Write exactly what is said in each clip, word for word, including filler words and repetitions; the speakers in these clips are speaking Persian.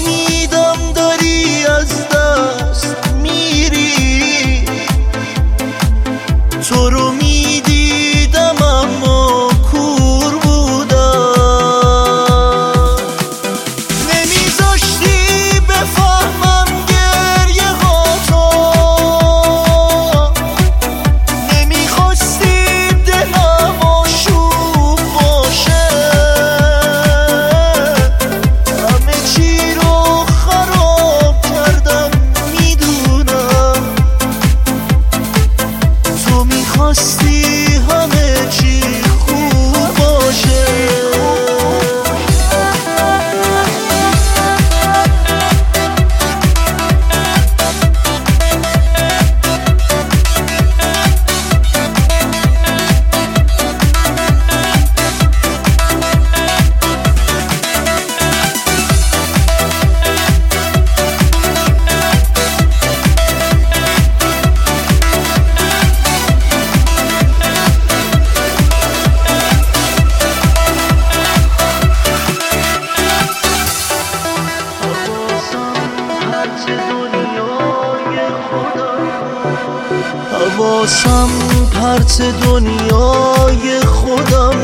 نفهمیدم داری از دست میری، تو رو میدیدم اما کور بودم، نمیذاشتی بفهمم گریه ها تو، نمیخواستی دلم آشوب باشه، همه چی رو خراب کردم میدونم، تو میخواستی همه چی خوب باشه. حواسم پرت دنیای خودم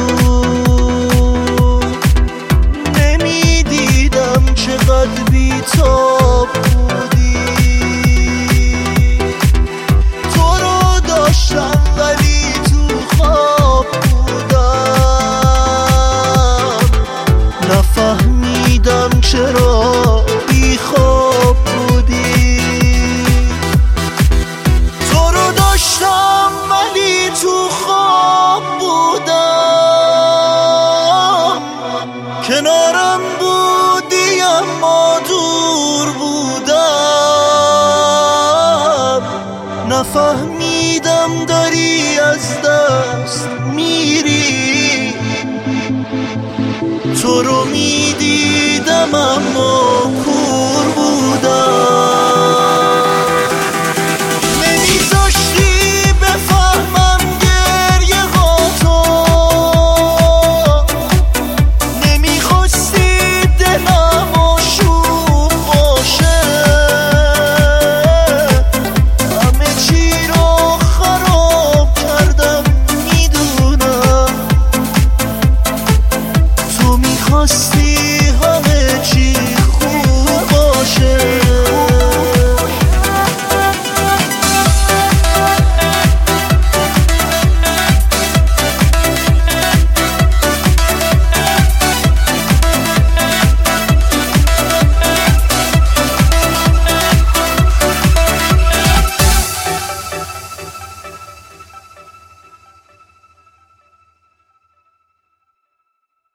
بود، نمیدیدم چقدر بی‌تاب بودی، تو رو داشتم ولی تو خواب بودم، نفهمیدم چرا بی خواب بودی، داشتم ولی تو خواب بودم، کنارم بودی اما دور بودم، نفهمیدم داری از دست میری، تو رو میدیدم اما کور بودم، خواستی همه چی